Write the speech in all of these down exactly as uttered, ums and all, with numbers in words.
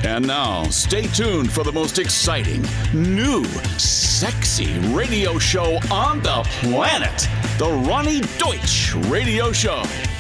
And now, stay tuned for the most exciting, new, sexy radio show on the planet, The Ronnie Deutsch Radio Show.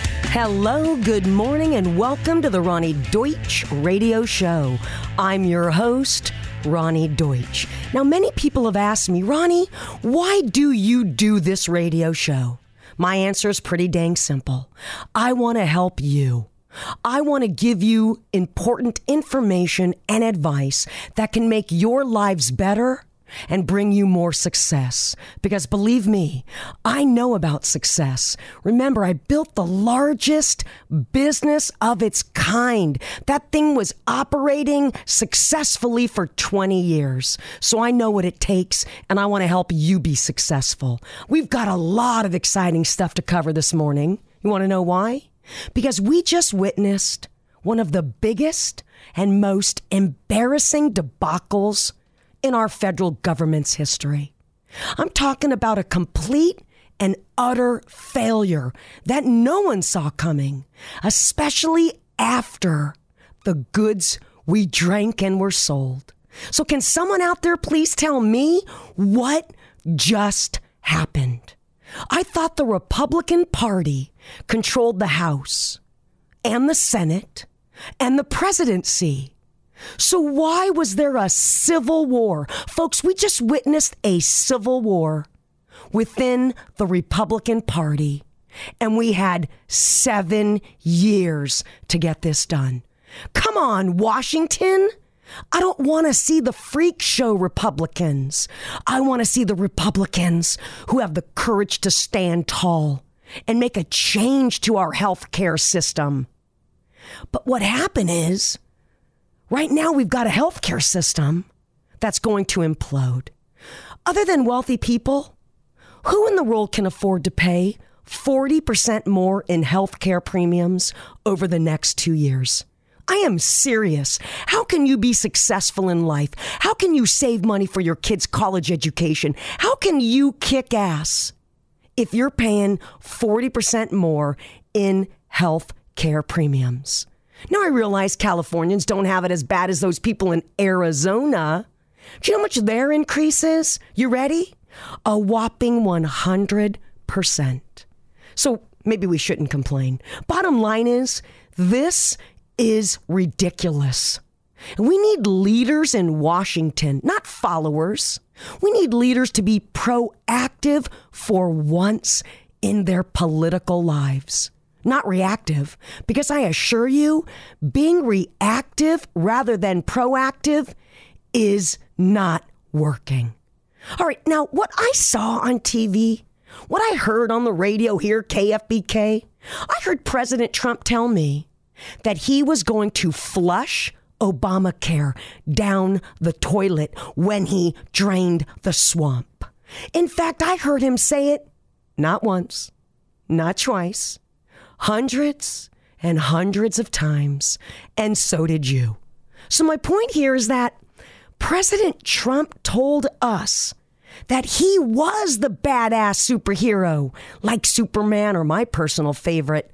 Hello, good morning, and welcome to the Ronnie Deutsch Radio Show. I'm your host, Ronnie Deutsch. Now, many people have asked me, Ronnie, why do you do this radio show? My answer is pretty dang simple. I want to help you. I want to give you important information and advice that can make your lives better and bring you more success. Because believe me, I know about success. Remember, I built the largest business of its kind. That thing was operating successfully for twenty years. So I know what it takes, and I want to help you be successful. We've got a lot of exciting stuff to cover this morning. You want to know why? Because we just witnessed one of the biggest and most embarrassing debacles in our federal government's history. I'm talking about a complete and utter failure that no one saw coming, especially after the goods we drank and were sold. So can someone out there please tell me what just happened? I thought the Republican Party controlled the House and the Senate and the presidency. So why was there a civil war? Folks, we just witnessed a civil war within the Republican Party, and we had seven years to get this done. Come on, Washington. I don't want to see the freak show Republicans. I want to see the Republicans who have the courage to stand tall and make a change to our health care system. But what happened is, right now we've got a health care system that's going to implode. Other than wealthy people, who in the world can afford to pay forty percent more in health care premiums over the next two years? I am serious. How can you be successful in life? How can you save money for your kids' college education? How can you kick ass if you're paying forty percent more in health care premiums? Now, I realize Californians don't have it as bad as those people in Arizona. Do you know how much their increase is? You ready? A whopping one hundred percent. So maybe we shouldn't complain. Bottom line is, this is ridiculous. And we need leaders in Washington, not followers. We need leaders to be proactive for once in their political lives, not reactive. Because I assure you, being reactive rather than proactive is not working. All right, now what I saw on T V, what I heard on the radio here, K F B K, I heard President Trump tell me that he was going to flush Obamacare down the toilet when he drained the swamp. In fact, I heard him say it not once, not twice, hundreds and hundreds of times, and so did you. So my point here is that President Trump told us that he was the badass superhero, like Superman or my personal favorite,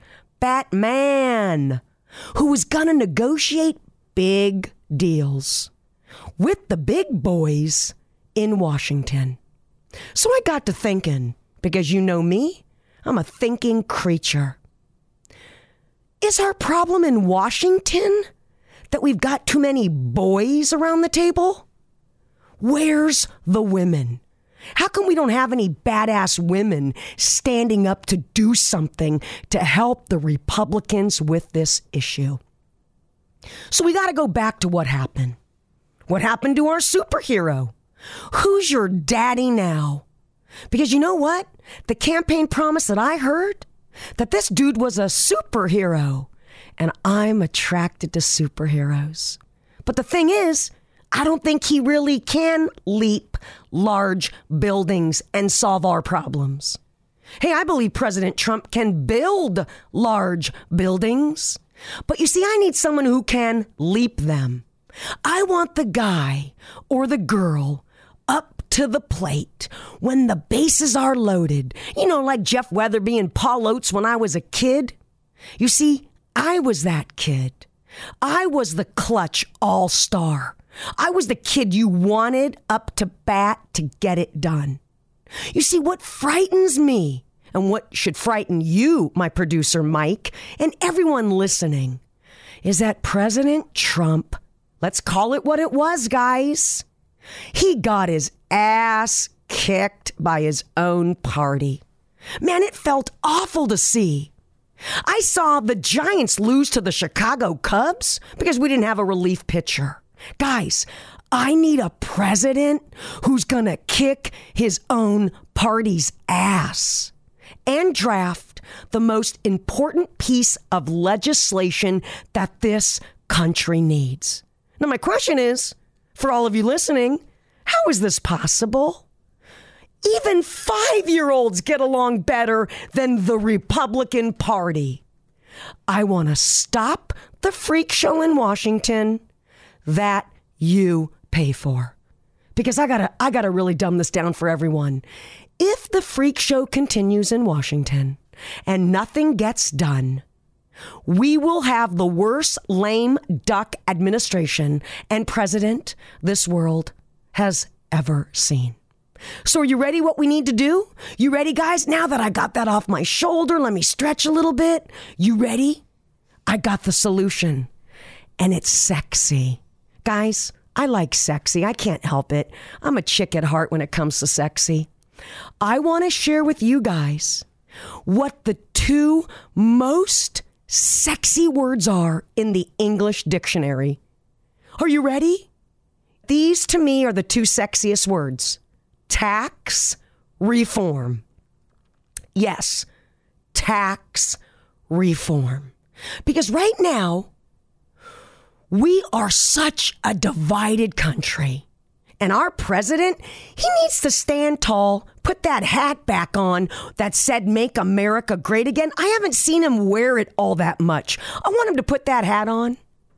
Batman, who was going to negotiate big deals with the big boys in Washington. So I got to thinking, because you know me, I'm a thinking creature. Is our problem in Washington that we've got too many boys around the table? Where's the women? How come we don't have any badass women standing up to do something to help the Republicans with this issue? So we got to go back to what happened. What happened to our superhero? Who's your daddy now? Because you know what? The campaign promise that I heard, that this dude was a superhero. And I'm attracted to superheroes. But the thing is, I don't think he really can leap large buildings and solve our problems. Hey, I believe President Trump can build large buildings. But you see, I need someone who can leap them. I want the guy or the girl up to the plate when the bases are loaded. You know, like Jeff Weatherby and Paul Oates when I was a kid. You see, I was that kid. I was the clutch all-star. I was the kid you wanted up to bat to get it done. You see, what frightens me, and what should frighten you, my producer Mike, and everyone listening, is that President Trump, let's call it what it was, guys, he got his ass kicked by his own party. Man, it felt awful to see. I saw the Giants lose to the Chicago Cubs because we didn't have a relief pitcher. Guys, I need a president who's going to kick his own party's ass and draft the most important piece of legislation that this country needs. Now, my question is, for all of you listening, how is this possible? Even five-year-olds get along better than the Republican Party. I want to stop the freak show in Washington that you pay for. Because I gotta, I gotta really dumb this down for everyone. If the freak show continues in Washington and nothing gets done, we will have the worst lame duck administration and president this world has ever seen. So are you ready what we need to do? You ready, guys? Now that I got that off my shoulder, let me stretch a little bit. You ready? I got the solution. And it's sexy. Guys, I like sexy. I can't help it. I'm a chick at heart when it comes to sexy. I want to share with you guys what the two most sexy words are in the English dictionary. Are you ready? These to me are the two sexiest words. Tax reform. Yes, tax reform. Because right now, we are such a divided country. And our president, he needs to stand tall, put that hat back on that said, "Make America Great Again." I haven't seen him wear it all that much. I want him to put that hat on.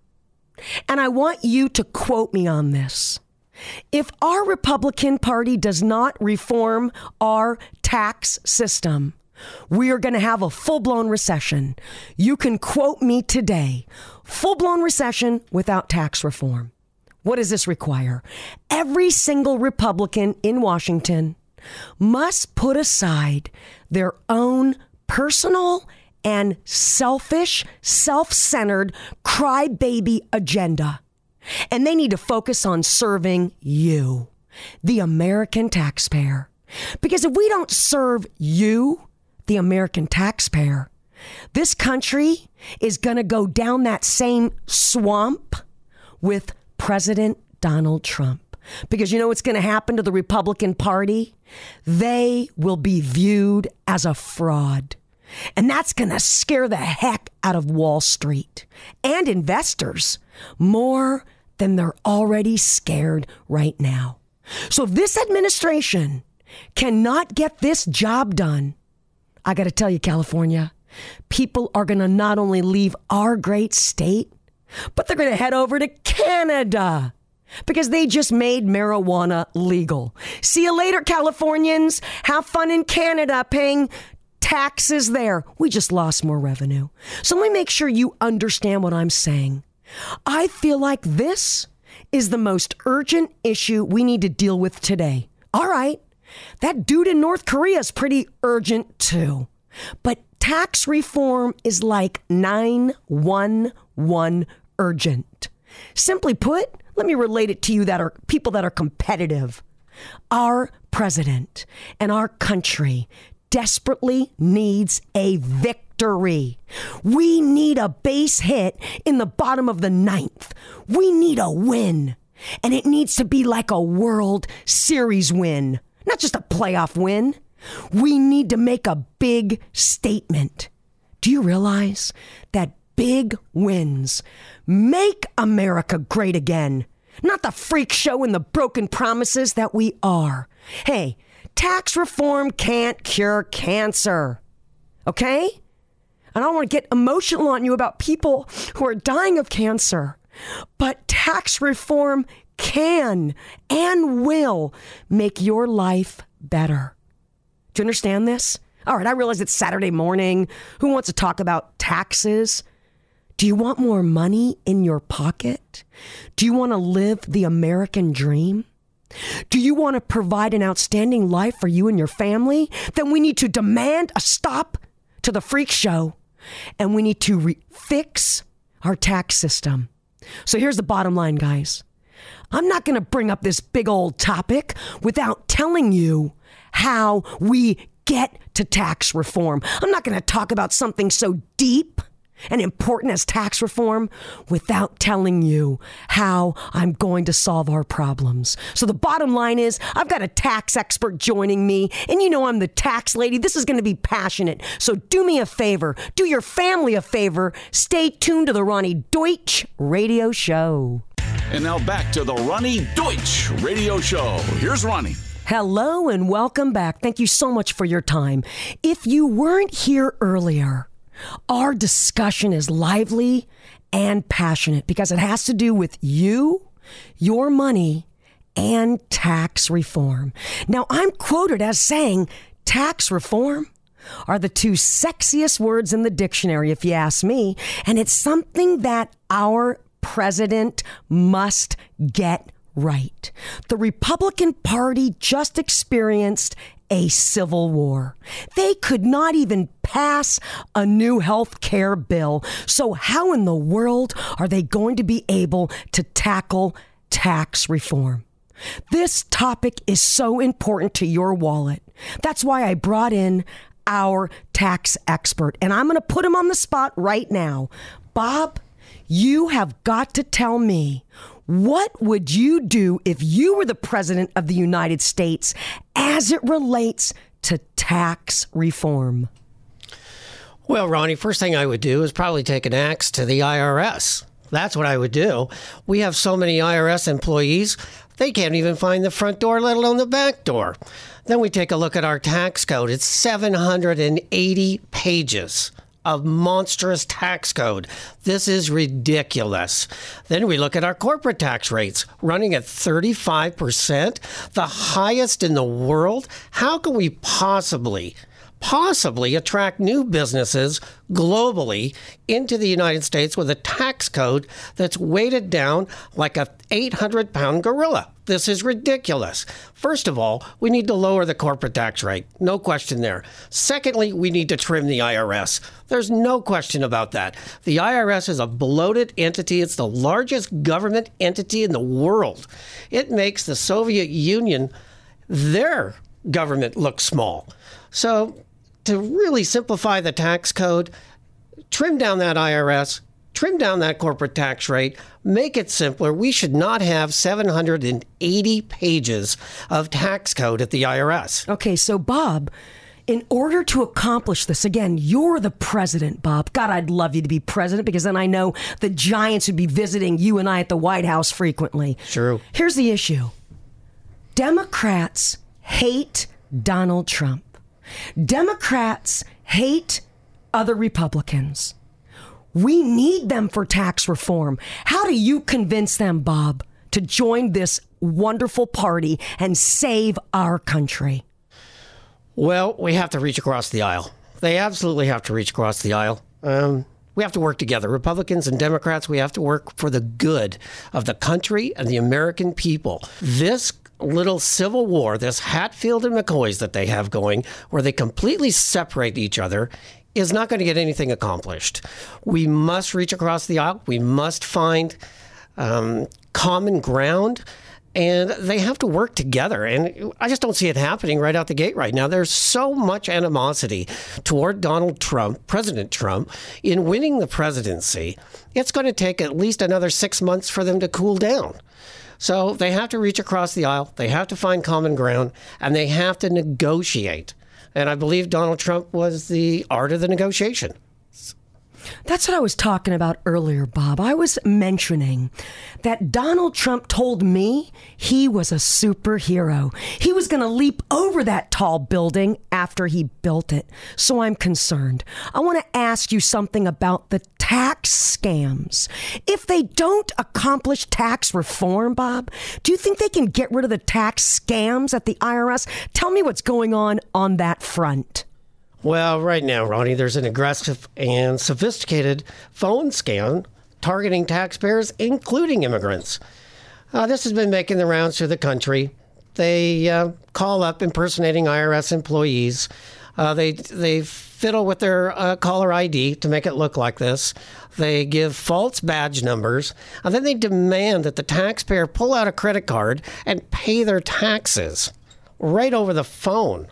And I want you to quote me on this. If our Republican Party does not reform our tax system, we are going to have a full-blown recession. You can quote me today. Full-blown recession without tax reform. What does this require? Every single Republican in Washington must put aside their own personal and selfish, self-centered crybaby agenda. And they need to focus on serving you, the American taxpayer. Because if we don't serve you, the American taxpayer, this country is going to go down that same swamp with President Donald Trump. Because you know what's going to happen to the Republican Party? They will be viewed as a fraud. And that's going to scare the heck out of Wall Street and investors more than they're already scared right now. So if this administration cannot get this job done, I got to tell you, California, people are going to not only leave our great state, but they're going to head over to Canada because they just made marijuana legal. See you later, Californians. Have fun in Canada paying taxes there. We just lost more revenue. So let me make sure you understand what I'm saying. I feel like this is the most urgent issue we need to deal with today. All right, that dude in North Korea is pretty urgent too. But tax reform is like nine one one urgent. Simply put, let me relate it to you that are people that are competitive. Our president and our country desperately needs a victory. We need a base hit in the bottom of the ninth. We need a win. And it needs to be like a World Series win, not just a playoff win. We need to make a big statement. Do you realize that big wins make America great again? Not the freak show and the broken promises that we are. Hey, tax reform can't cure cancer. Okay? And I don't want to get emotional on you about people who are dying of cancer. But tax reform can and will make your life better. Do you understand this? All right, I realize it's Saturday morning. Who wants to talk about taxes? Do you want more money in your pocket? Do you want to live the American dream? Do you want to provide an outstanding life for you and your family? Then we need to demand a stop to the freak show, and we need to re- fix our tax system. So here's the bottom line, guys. I'm not going to bring up this big old topic without telling you how we get to tax reform. I'm not going to talk about something so deep and important as tax reform without telling you how I'm going to solve our problems. So the bottom line is, I've got a tax expert joining me, and you know I'm the tax lady. This is going to be passionate. So do me a favor. Do your family a favor. Stay tuned to the Ronnie Deutsch Radio Show. And now back to the Ronnie Deutsch Radio Show. Here's Ronnie. Hello and welcome back. Thank you so much for your time. If you weren't here earlier, our discussion is lively and passionate because it has to do with you, your money, and tax reform. Now, I'm quoted as saying tax reform are the two sexiest words in the dictionary, if you ask me, and it's something that our president must get right. The Republican Party just experienced a civil war. They could not even pass a new health care bill. So how in the world are they going to be able to tackle tax reform? This topic is so important to your wallet. That's why I brought in our tax expert, and I'm going to put him on the spot right now. Bob, you have got to tell me, what would you do if you were the president of the United States as it relates to tax reform? Well, Ronnie, first thing I would do is probably take an axe to the I R S. That's what I would do. We have so many I R S employees, they can't even find the front door, let alone the back door. Then we take a look at our tax code. It's seven hundred eighty pages of monstrous tax code. This is ridiculous. Then we look at our corporate tax rates, running at thirty-five percent, the highest in the world. How can we possibly, possibly attract new businesses globally into the United States with a tax code that's weighted down like a eight hundred pound gorilla? This is ridiculous. First of all, we need to lower the corporate tax rate. No question there. Secondly, we need to trim the I R S. There's no question about that. The I R S is a bloated entity. It's the largest government entity in the world. It makes the Soviet Union, their government, look small. So to really simplify the tax code, trim down that I R S, trim down that corporate tax rate, make it simpler. We should not have seven hundred eighty pages of tax code at the I R S. Okay, so Bob, in order to accomplish this, again, you're the president, Bob. God, I'd love you to be president because then I know the giants would be visiting you and I at the White House frequently. True. Here's the issue. Democrats hate Donald Trump. Democrats hate other Republicans. We need them for tax reform. How do you convince them, Bob, to join this wonderful party and save our country? Well, we have to reach across the aisle. They absolutely have to reach across the aisle. Um, we have to work together. Republicans and Democrats, we have to work for the good of the country and the American people. This little civil war, this Hatfield and McCoys that they have going, where they completely separate each other, is not going to get anything accomplished. We must reach across the aisle. We must find um, common ground, and they have to work together. And I just don't see it happening right out the gate right now. There's so much animosity toward Donald Trump, President Trump, in winning the presidency. It's going to take at least another six months for them to cool down. So they have to reach across the aisle. They have to find common ground, and they have to negotiate. And I believe Donald Trump was the art of the negotiation. That's what I was talking about earlier, Bob. I was mentioning that Donald Trump told me he was a superhero. He was going to leap over that tall building after he built it. So I'm concerned. I want to ask you something about the tax scams. If they don't accomplish tax reform, Bob, do you think they can get rid of the tax scams at the I R S? Tell me what's going on on that front. Well, right now, Ronnie, there's an aggressive and sophisticated phone scam targeting taxpayers, including immigrants. Uh, this has been making the rounds through the country. They uh, call up impersonating I R S employees. Uh, they they fiddle with their uh, caller I D to make it look like this. They give false badge numbers, and then they demand that the taxpayer pull out a credit card and pay their taxes right over the phone.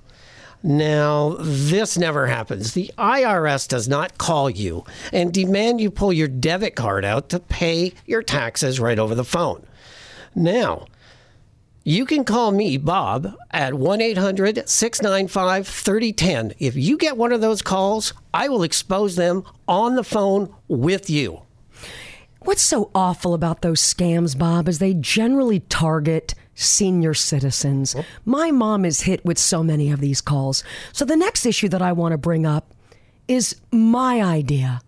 Now, this never happens. The I R S does not call you and demand you pull your debit card out to pay your taxes right over the phone. Now, you can call me, Bob, at one eight hundred, six nine five, three oh one oh. If you get one of those calls, I will expose them on the phone with you. What's so awful about those scams, Bob, is they generally target senior citizens. Oh. My mom is hit with so many of these calls. So the next issue that I want to bring up is my idea.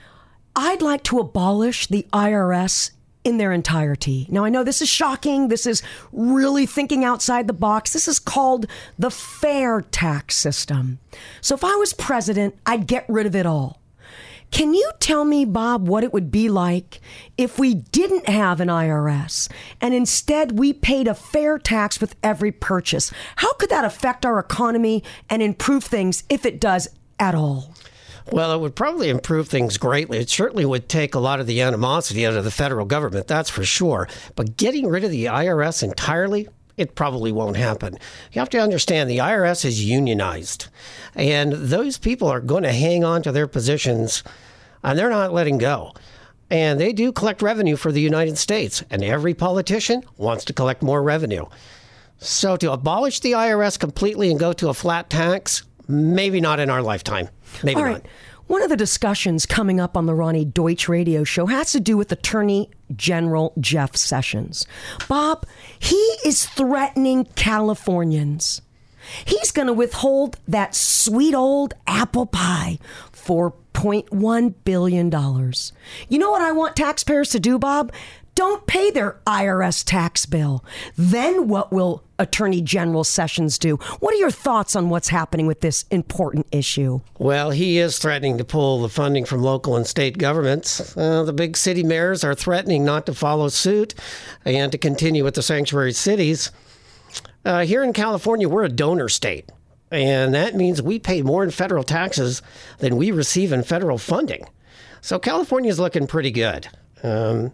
I'd like to abolish the I R S in their entirety. Now, I know this is shocking. This is really thinking outside the box. This is called the fair tax system. So if I was president, I'd get rid of it all. Can you tell me, Bob, what it would be like if we didn't have an I R S and instead we paid a fair tax with every purchase? How could that affect our economy and improve things, if it does at all? Well, it would probably improve things greatly. It certainly would take a lot of the animosity out of the federal government, that's for sure. But getting rid of the I R S entirely, it probably won't happen. You have to understand the I R S is unionized, and those people are going to hang on to their positions, and they're not letting go. And they do collect revenue for the United States, and every politician wants to collect more revenue. So to abolish the I R S completely and go to a flat tax, maybe not in our lifetime. Maybe All right. not. One of the discussions coming up on the Ronnie Deutsch radio show has to do with Attorney General Jeff Sessions. Bob, he is threatening Californians. He's going to withhold that sweet old apple pie, four point one billion dollars. You know what I want taxpayers to do, Bob? Don't pay their I R S tax bill. Then what will Attorney General Sessions do? What are your thoughts on what's happening with this important issue? Well, he is threatening to pull the funding from local and state governments. Uh, the big city mayors are threatening not to follow suit and to continue with the sanctuary cities. Uh, here in California, we're a donor state, and that means we pay more in federal taxes than we receive in federal funding. So California is looking pretty good. Um,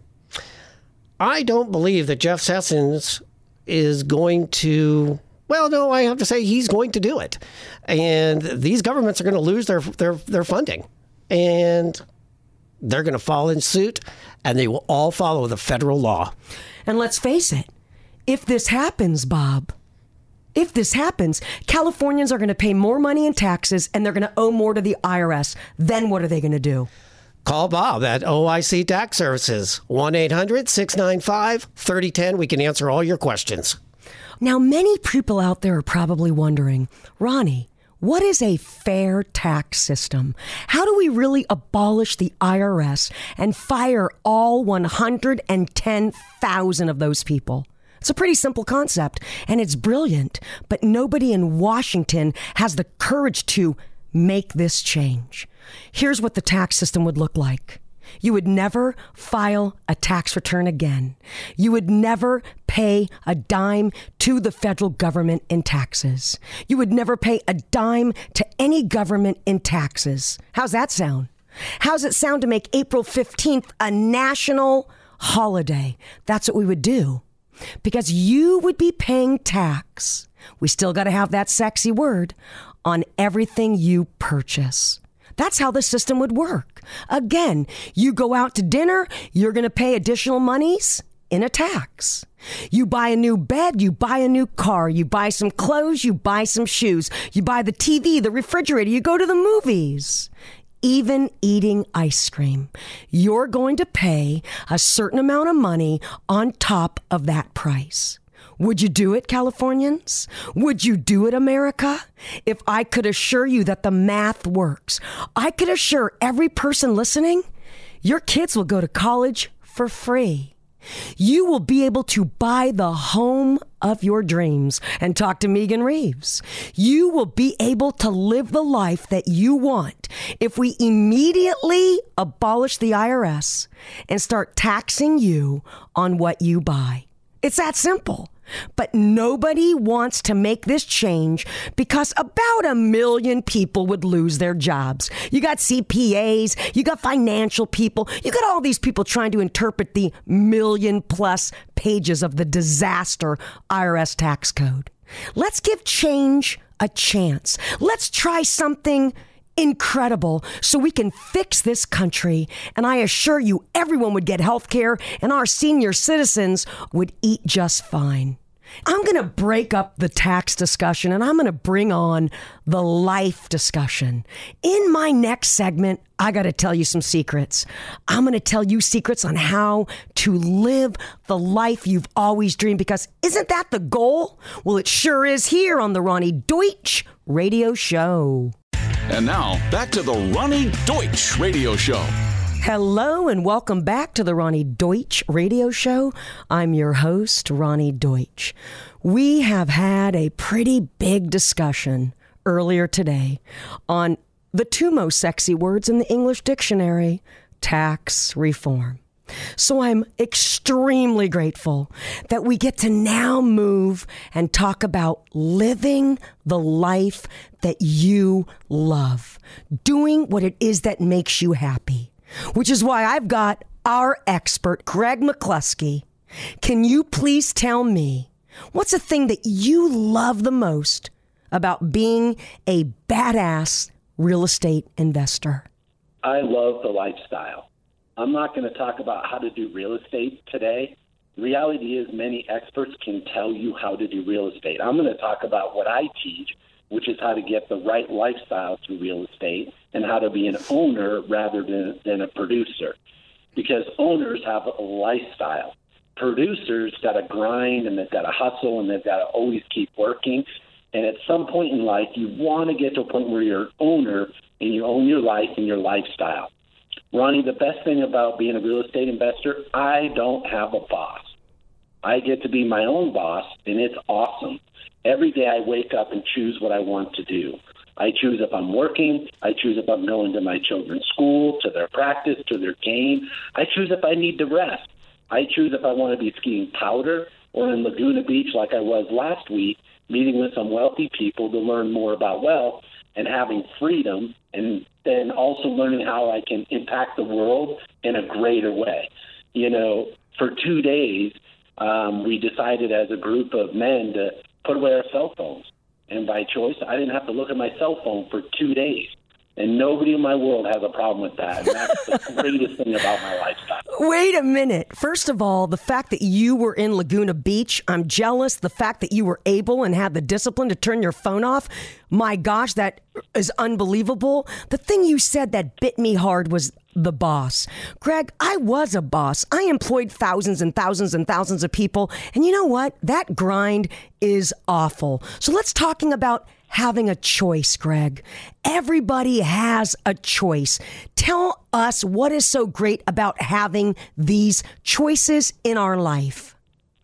I don't believe that Jeff Sessions is going to, well, no, I have to say he's going to do it. And these governments are going to lose their their, their funding. And they're going to fall in suit, and they will all follow the federal law. And let's face it, if this happens, Bob, if this happens, Californians are going to pay more money in taxes, and they're going to owe more to the I R S. Then what are they going to do? Call Bob at O I C Tax Services, one eight hundred, six nine five, three oh one oh. We can answer all your questions. Now, many people out there are probably wondering, Ronnie, what is a fair tax system? How do we really abolish the I R S and fire all one hundred ten thousand of those people? It's a pretty simple concept, and it's brilliant, but nobody in Washington has the courage to make this change. Here's what the tax system would look like. You would never file a tax return again. You would never pay a dime to the federal government in taxes. You would never pay a dime to any government in taxes. How's that sound? How's it sound to make April fifteenth a national holiday? That's what we would do. Because you would be paying tax. We still got to have that sexy word on everything you purchase. That's how the system would work. Again, you go out to dinner, you're going to pay additional monies in a tax. You buy a new bed, you buy a new car, you buy some clothes, you buy some shoes, you buy the T V, the refrigerator, you go to the movies. Even eating ice cream, you're going to pay a certain amount of money on top of that price. Would you do it, Californians? Would you do it, America? If I could assure you that the math works, I could assure every person listening, your kids will go to college for free. You will be able to buy the home of your dreams and talk to Megan Reeves. You will be able to live the life that you want if we immediately abolish the I R S and start taxing you on what you buy. It's that simple. But nobody wants to make this change because about a million people would lose their jobs. You got C P As, you got financial people, you got all these people trying to interpret the million plus pages of the disaster I R S tax code. Let's give change a chance. Let's try something incredible so we can fix this country. And I assure you, everyone would get health care and our senior citizens would eat just fine. I'm going to break up the tax discussion and I'm going to bring on the life discussion. In my next segment, I got to tell you some secrets. I'm going to tell you secrets on how to live the life you've always dreamed, because isn't that the goal? Well, it sure is here on the Ronnie Deutsch Radio Show. And now, back to the Ronnie Deutsch Radio Show. Hello and welcome back to the Ronnie Deutsch Radio Show. I'm your host, Ronnie Deutsch. We have had a pretty big discussion earlier today on the two most sexy words in the English dictionary, tax reform. So I'm extremely grateful that we get to now move and talk about living the life that you love, doing what it is that makes you happy, which is why I've got our expert, Greg McCluskey. Can you please tell me what's the thing that you love the most about being a badass real estate investor? I love the lifestyle. I'm not going to talk about how to do real estate today. The reality is many experts can tell you how to do real estate. I'm going to talk about what I teach, which is how to get the right lifestyle through real estate and how to be an owner rather than, than a producer. Because owners have a lifestyle. Producers got to grind and they've got to hustle and they've got to always keep working. And at some point in life, you want to get to a point where you're an owner and you own your life and your lifestyle. Ronnie, the best thing about being a real estate investor, I don't have a boss. I get to be my own boss, and it's awesome. Every day I wake up and choose what I want to do. I choose if I'm working. I choose if I'm going to my children's school, to their practice, to their game. I choose if I need to rest. I choose if I want to be skiing powder or in Laguna Beach like I was last week, meeting with some wealthy people to learn more about wealth and having freedom, and then also learning how I can impact the world in a greater way. You know, for two days, um, we decided as a group of men to put away our cell phones. And by choice, I didn't have to look at my cell phone for two days. And nobody in my world has a problem with that. And that's the greatest thing about my lifestyle. Wait a minute. First of all, the fact that you were in Laguna Beach, I'm jealous. The fact that you were able and had the discipline to turn your phone off, my gosh, that is unbelievable. The thing you said that bit me hard was the boss. Greg, I was a boss. I employed thousands and thousands and thousands of people. And you know what? That grind is awful. So let's talking about having a choice, Greg. Everybody has a choice. Tell us what is so great about having these choices in our life.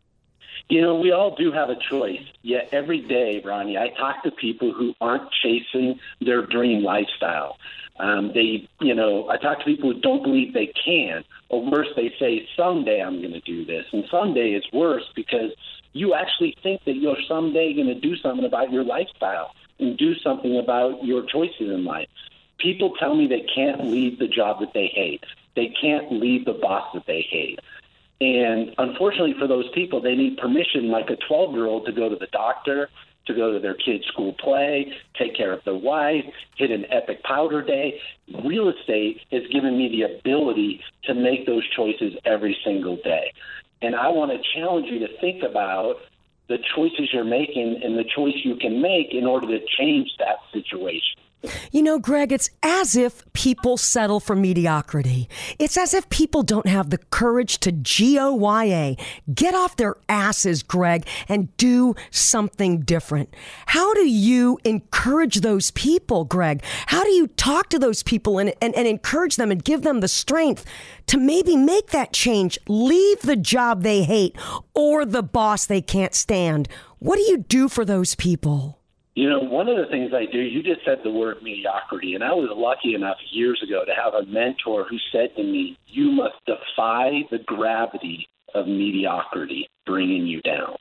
You know, we all do have a choice. Yet every day, Ronnie, I talk to people who aren't chasing their dream lifestyle. Um, they, you know, I talk to people who don't believe they can, or worse, they say, someday I'm going to do this. And someday is worse because you actually think that you're someday going to do something about your lifestyle and do something about your choices in life. People tell me they can't leave the job that they hate. They can't leave the boss that they hate. And unfortunately for those people, they need permission like a twelve-year-old to go to the doctor, to go to their kid's school play, take care of their wife, hit an epic powder day. Real estate has given me the ability to make those choices every single day. And I want to challenge you to think about the choices you're making and the choice you can make in order to change that situation. You know, Greg, it's as if people settle for mediocrity. It's as if people don't have the courage to G O Y A, get off their asses, Greg, and do something different. How do you encourage those people, Greg? How do you talk to those people and, and, and encourage them and give them the strength to maybe make that change, leave the job they hate or the boss they can't stand? What do you do for those people? You know, one of the things I do, you just said the word mediocrity, and I was lucky enough years ago to have a mentor who said to me, you must defy the gravity of mediocrity bringing you down.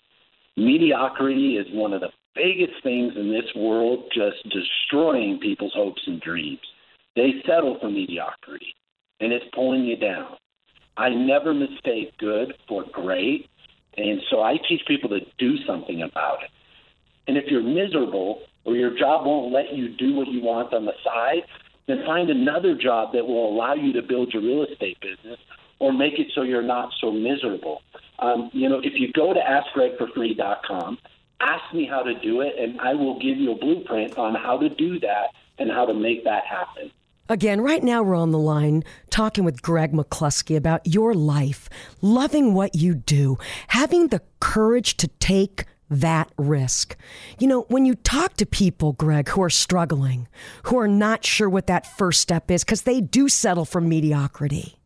Mediocrity is one of the biggest things in this world, just destroying people's hopes and dreams. They settle for mediocrity, and it's pulling you down. I never mistake good for great, and so I teach people to do something about it. And if you're miserable or your job won't let you do what you want on the side, then find another job that will allow you to build your real estate business or make it so you're not so miserable. Um, you know, if you go to ask greg for free dot com, ask me how to do it, and I will give you a blueprint on how to do that and how to make that happen. Again, right now we're on the line talking with Greg McCluskey about your life, loving what you do, having the courage to take that risk. You know, when you talk to people, Greg, who are struggling, who are not sure what that first step is, because they do settle for mediocrity,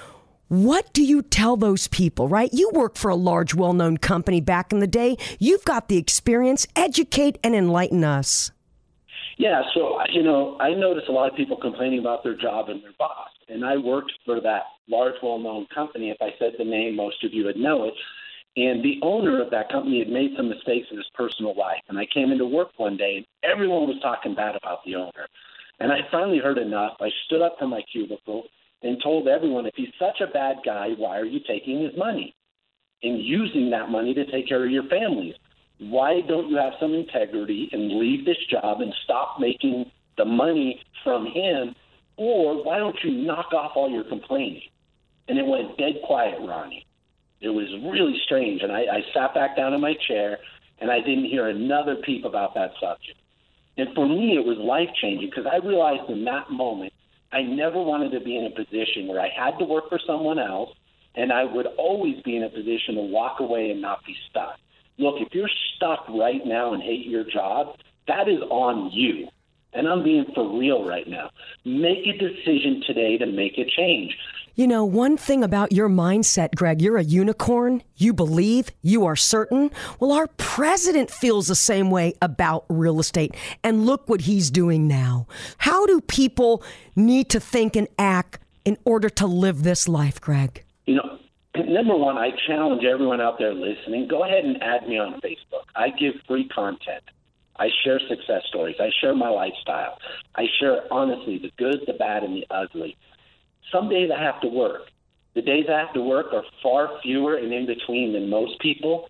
what do you tell those people, right? You work for a large, well-known company back in the day. You've got the experience. Educate and enlighten us. Yeah, so, you know, I notice a lot of people complaining about their job and their boss. And I worked for that large, well-known company. If I said the name, most of you would know it. And the owner of that company had made some mistakes in his personal life. And I came into work one day, and everyone was talking bad about the owner. And I finally heard enough. I stood up from my cubicle and told everyone, if he's such a bad guy, why are you taking his money and using that money to take care of your families? Why don't you have some integrity and leave this job and stop making the money from him? Or why don't you knock off all your complaining? And it went dead quiet, Ronnie. It was really strange, and I, I sat back down in my chair, and I didn't hear another peep about that subject. And for me, it was life-changing because I realized in that moment I never wanted to be in a position where I had to work for someone else, and I would always be in a position to walk away and not be stuck. Look, if you're stuck right now and hate your job, that is on you. And I'm being for real right now. Make a decision today to make a change. You know, one thing about your mindset, Greg, you're a unicorn. You believe, you are certain. Well, our president feels the same way about real estate. And look what he's doing now. How do people need to think and act in order to live this life, Greg? You know, number one, I challenge everyone out there listening, go ahead and add me on Facebook. I give free content. I share success stories. I share my lifestyle. I share, honestly, the good, the bad, and the ugly. Some days I have to work. The days I have to work are far fewer and in between than most people.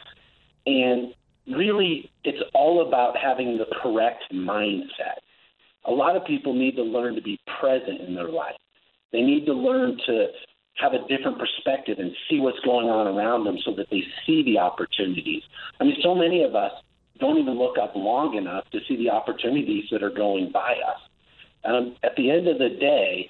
And really, it's all about having the correct mindset. A lot of people need to learn to be present in their life. They need to learn to have a different perspective and see what's going on around them so that they see the opportunities. I mean, so many of us don't even look up long enough to see the opportunities that are going by us. Um, at the end of the day,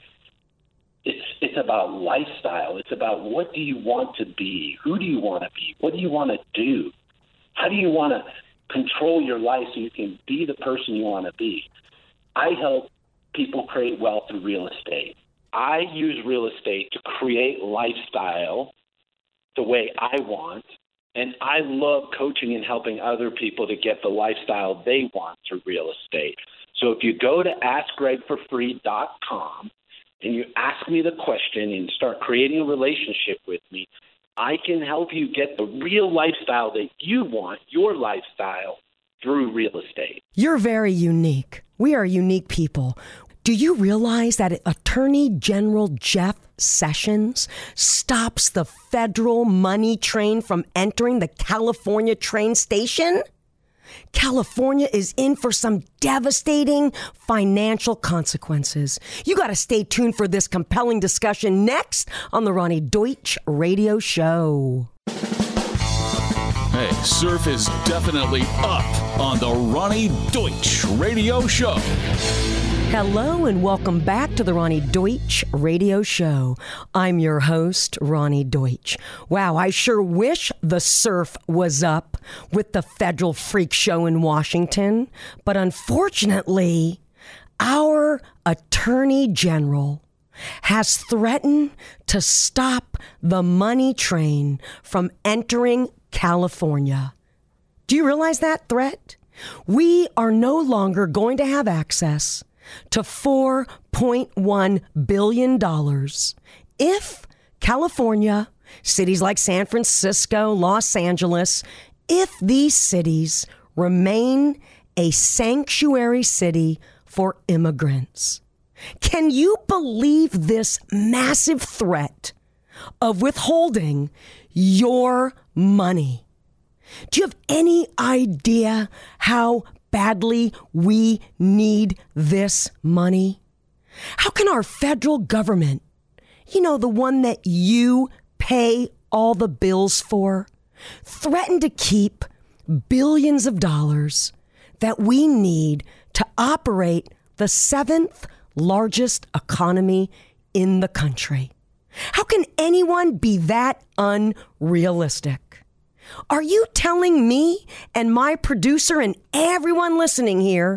It's it's about lifestyle. It's about what do you want to be? Who do you want to be? What do you want to do? How do you want to control your life so you can be the person you want to be? I help people create wealth through real estate. I use real estate to create lifestyle the way I want, and I love coaching and helping other people to get the lifestyle they want through real estate. So if you go to ask greg for free dot com, and you ask me the question and start creating a relationship with me, I can help you get the real lifestyle that you want, your lifestyle, through real estate. You're very unique. We are unique people. Do you realize that Attorney General Jeff Sessions stops the federal money train from entering the California train station? California is in for some devastating financial consequences. You got to stay tuned for this compelling discussion next on the Ronnie Deutsch Radio Show. Hey, surf is definitely up on the Ronnie Deutsch Radio Show. Hello and welcome back to the Ronnie Deutsch Radio Show. I'm your host, Ronnie Deutsch. Wow, I sure wish the surf was up with the federal freak show in Washington, but unfortunately, our Attorney General has threatened to stop the money train from entering California. Do you realize that threat? We are no longer going to have access to four point one billion dollars if California, cities like San Francisco, Los Angeles, if these cities remain a sanctuary city for immigrants. Can you believe this massive threat of withholding your money? Do you have any idea how badly we need this money? How can our federal government, you know, the one that you pay all the bills for, threaten to keep billions of dollars that we need to operate the seventh largest economy in the country? How can anyone be that unrealistic? Are you telling me and my producer and everyone listening here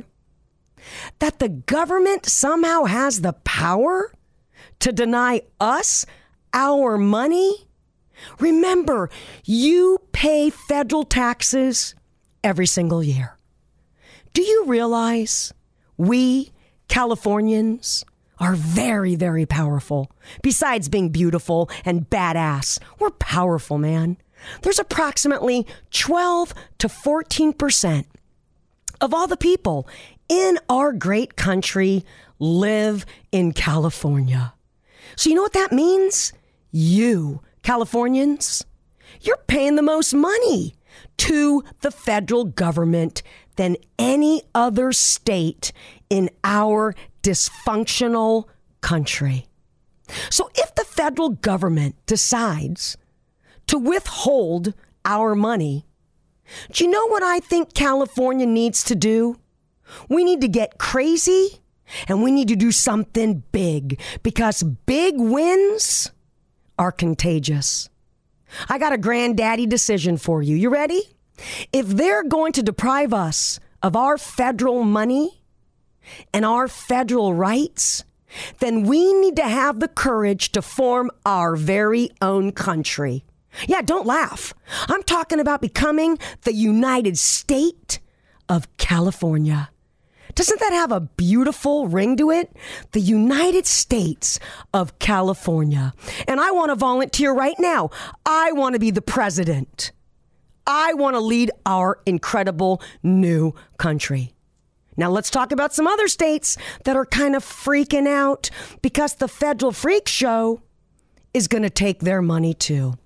that the government somehow has the power to deny us our money? Remember, you pay federal taxes every single year. Do you realize we Californians are very, very powerful? Besides being beautiful and badass, we're powerful, man. There's approximately twelve to fourteen percent of all the people in our great country live in California. So you know what that means? You, Californians, you're paying the most money to the federal government than any other state in our dysfunctional country. So if the federal government decides to withhold our money, do you know what I think California needs to do? We need to get crazy and we need to do something big, because big wins are contagious. I got a granddaddy decision for you. You ready? If they're going to deprive us of our federal money and our federal rights, then we need to have the courage to form our very own country. Yeah, don't laugh. I'm talking about becoming the United State of California. Doesn't that have a beautiful ring to it? The United States of California. And I want to volunteer right now. I want to be the president. I want to lead our incredible new country. Now let's talk about some other states that are kind of freaking out because the federal freak show is going to take their money too.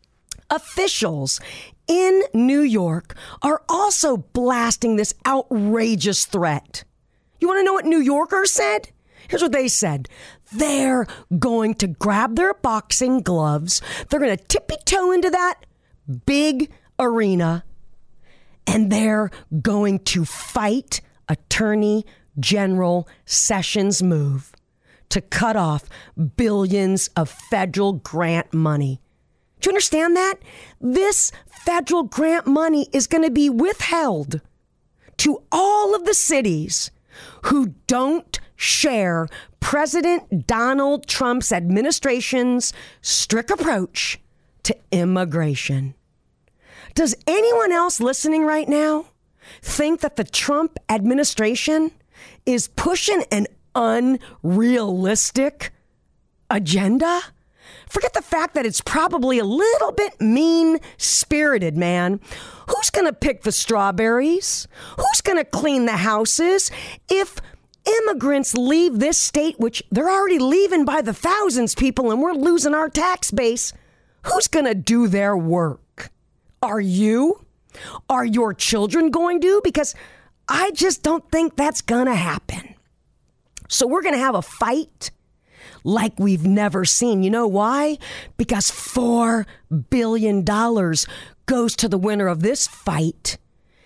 Officials in New York are also blasting this outrageous threat. You want to know what New Yorkers said? Here's what they said. They're going to grab their boxing gloves. They're going to tippy-toe into that big arena, and they're going to fight Attorney General Sessions' move to cut off billions of federal grant money. Do you understand that? This federal grant money is going to be withheld to all of the cities who don't share President Donald Trump's administration's strict approach to immigration. Does anyone else listening right now think that the Trump administration is pushing an unrealistic agenda? Forget the fact that it's probably a little bit mean-spirited, man. Who's going to pick the strawberries? Who's going to clean the houses? If immigrants leave this state, which they're already leaving by the thousands, people, and we're losing our tax base, who's going to do their work? Are you? Are your children going to? Because I just don't think that's going to happen. So we're going to have a fight like we've never seen. You know why? Because four billion dollars goes to the winner of this fight.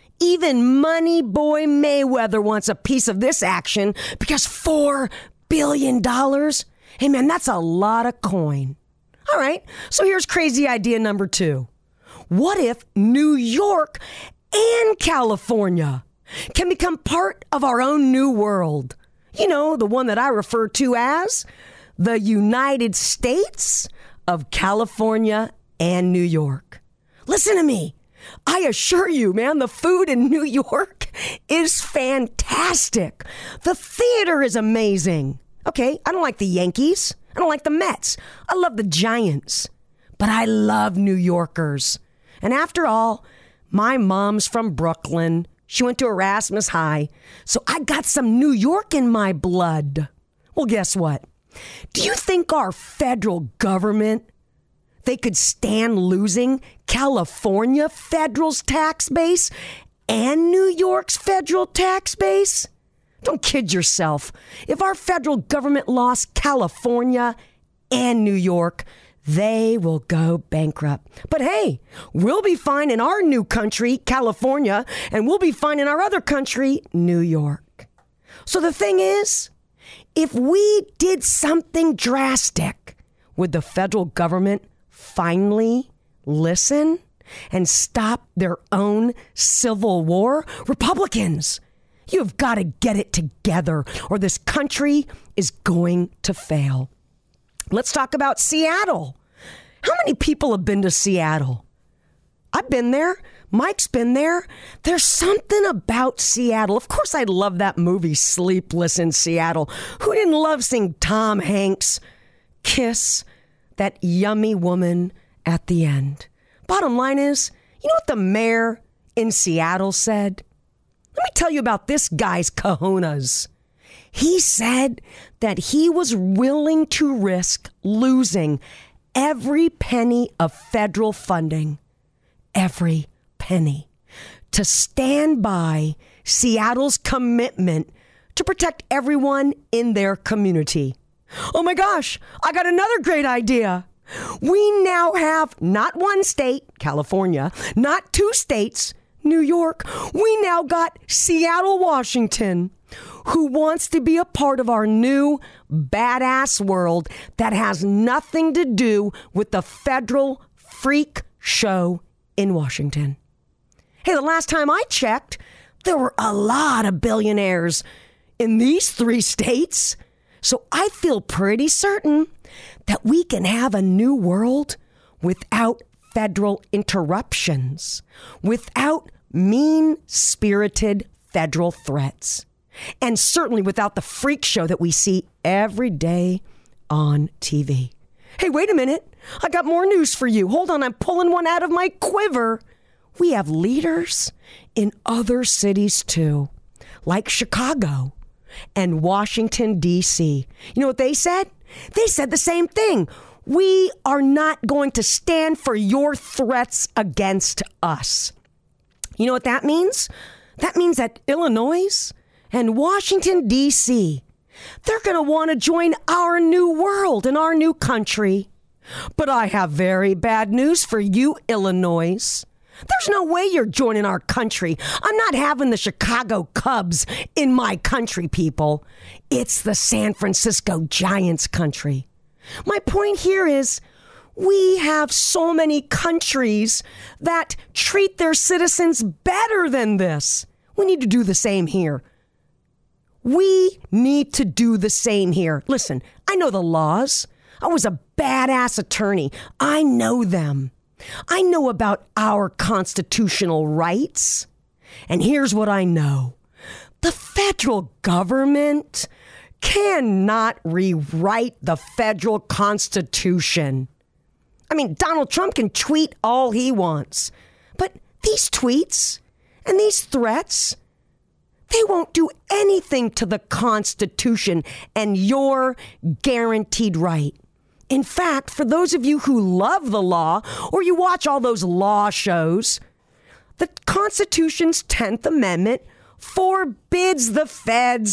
Even Money Boy Mayweather wants a piece of this action because four billion dollars, hey man, that's a lot of coin. All right, so here's crazy idea number two. What if New York and California can become part of our own new world? You know, the one that I refer to as the United States of California and New York. Listen to me. I assure you, man, the food in New York is fantastic. The theater is amazing. Okay, I don't like the Yankees. I don't like the Mets. I love the Giants. But I love New Yorkers. And after all, my mom's from Brooklyn. She went to Erasmus High. So I got some New York in my blood. Well, guess what? Do you think our federal government, they could stand losing California federal's tax base and New York's federal tax base? Don't kid yourself. If our federal government lost California and New York, they will go bankrupt. But hey, we'll be fine in our new country, California, and we'll be fine in our other country, New York. So the thing is, if we did something drastic, would the federal government finally listen and stop their own civil war? Republicans, you've got to get it together or this country is going to fail. Let's talk about Seattle. How many people have been to Seattle? I've been there. Mike's been there. There's something about Seattle. Of course, I love that movie, Sleepless in Seattle. Who didn't love seeing Tom Hanks kiss that yummy woman at the end? Bottom line is, you know what the mayor in Seattle said? Let me tell you about this guy's kahunas. He said that he was willing to risk losing every penny of federal funding, every penny, to stand by Seattle's commitment to protect everyone in their community. Oh my gosh, I got another great idea. We now have not one state, California, not two states, New York. We now got Seattle, Washington, who wants to be a part of our new badass world that has nothing to do with the federal freak show in Washington. Hey, the last time I checked, there were a lot of billionaires in these three states. So I feel pretty certain that we can have a new world without federal interruptions, without mean-spirited federal threats, and certainly without the freak show that we see every day on T V. Hey, wait a minute. I got more news for you. Hold on, I'm pulling one out of my quiver. We have leaders in other cities too, like Chicago and Washington, D C. You know what they said? They said the same thing. We are not going to stand for your threats against us. You know what that means? That means that Illinois and Washington, D C, they're going to want to join our new world and our new country. But I have very bad news for you, Illinois. There's no way you're joining our country. I'm not having the Chicago Cubs in my country, people. It's the San Francisco Giants country. My point here is we have so many countries that treat their citizens better than this. We need to do the same here. We need to do the same here. Listen, I know the laws. I was a badass attorney. I know them. I know about our constitutional rights. And here's what I know. The federal government cannot rewrite the federal Constitution. I mean, Donald Trump can tweet all he wants. But these tweets and these threats, they won't do anything to the Constitution and your guaranteed right. In fact, for those of you who love the law or you watch all those law shows, the Constitution's tenth Amendment forbids the feds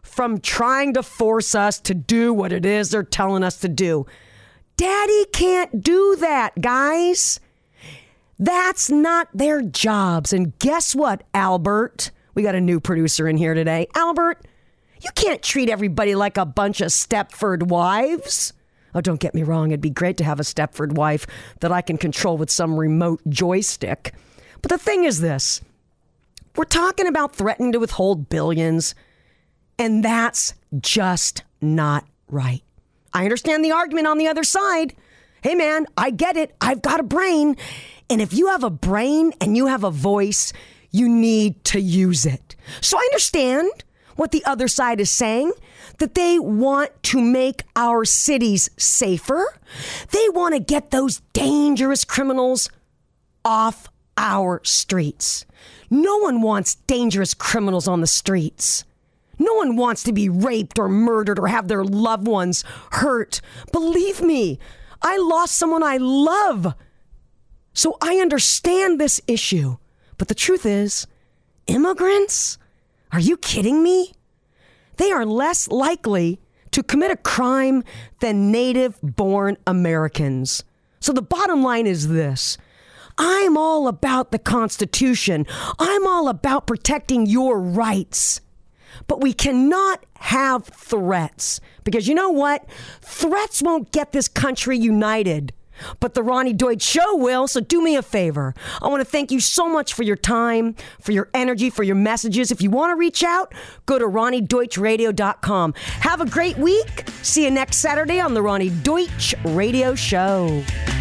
from trying to force us to do what it is they're telling us to do. Daddy can't do that, guys. That's not their jobs. And guess what, Albert? We got a new producer in here today. Albert, you can't treat everybody like a bunch of Stepford wives. Oh, don't get me wrong. It'd be great to have a Stepford wife that I can control with some remote joystick. But the thing is this. We're talking about threatening to withhold billions, and that's just not right. I understand the argument on the other side. Hey, man, I get it. I've got a brain. And if you have a brain and you have a voice, you need to use it. So I understand what the other side is saying, that they want to make our cities safer. They want to get those dangerous criminals off our streets. No one wants dangerous criminals on the streets. No one wants to be raped or murdered or have their loved ones hurt. Believe me, I lost someone I love. So I understand this issue. But the truth is, immigrants? Are you kidding me? They are less likely to commit a crime than native-born Americans. So the bottom line is this. I'm all about the Constitution. I'm all about protecting your rights. But we cannot have threats. Because you know what? Threats won't get this country united. But the Ronnie Deutsch Show will, so do me a favor. I want to thank you so much for your time, for your energy, for your messages. If you want to reach out, go to ronnie deutsch radio dot com. Have a great week. See you next Saturday on the Ronnie Deutsch Radio Show.